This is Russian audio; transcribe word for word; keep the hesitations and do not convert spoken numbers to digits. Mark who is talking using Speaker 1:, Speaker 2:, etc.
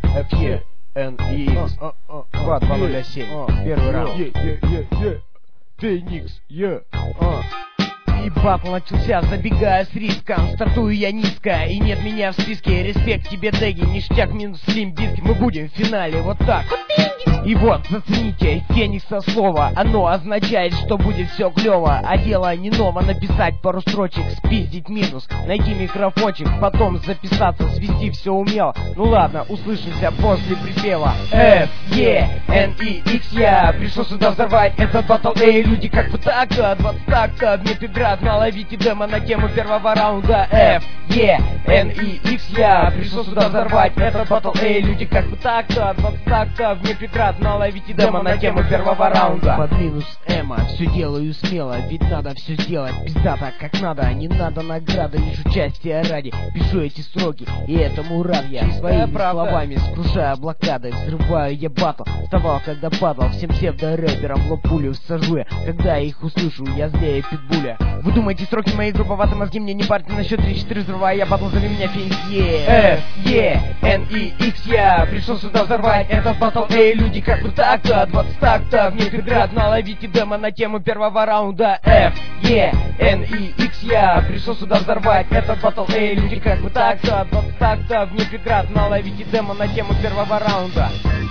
Speaker 1: F E N E X два два ноль семь. Первый раунд. Феникс, е.
Speaker 2: И батл начался, забегая с риском. Стартую я низко, и нет меня в списке. Респект тебе, Дэги, ништяк минус Слим Бизкит. Мы будем в финале, вот так. И вот, зацените, Феникса слово. Оно означает, что будет все клево. А дело не ново, написать пару строчек, спиздить минус, найти микрофончик, потом записаться, свести все умел. Ну ладно, услышимся после припева. F, E, N, E, X, я пришел сюда взорвать этот батл. Эй, люди, как бы так-то, двадцать так-то, мне градно, ловите демо на тему первого раунда. F, E, N, E, X, я пришел сюда взорвать этот батл. Эй, люди, как бы так-то, двадцать так-то, мне преградно, ловите демо на тему первого раунда. Под минус Эма, все делаю смело, ведь надо все сделать пиздато как надо. Не надо награды, лишь участие ради. Пишу эти строки, и этому рад я. Своими словами скрушаю блокады, взрываю я батл. Вставал, когда падал, всем псевдо-рэперам в лоб пулю всажу я. Когда я их услышу, я злее питбуля. Вы думаете, строки мои грубоваты, мозги мне не парьте. На счет три-четыре взрываю я батл, зови меня Феникс. F, E, N, E, X, я пришел сюда взорвать этот батл. Эй, люди, как бы так-то, двадцать так-то, мне градно, ловите демо на тему первого раунда. F, E, N, E, X, я пришел сюда взорвать этот батл. Эй, люди, как бы так-то, двадцать так-то, мне градно, ловите демо на тему первого раунда.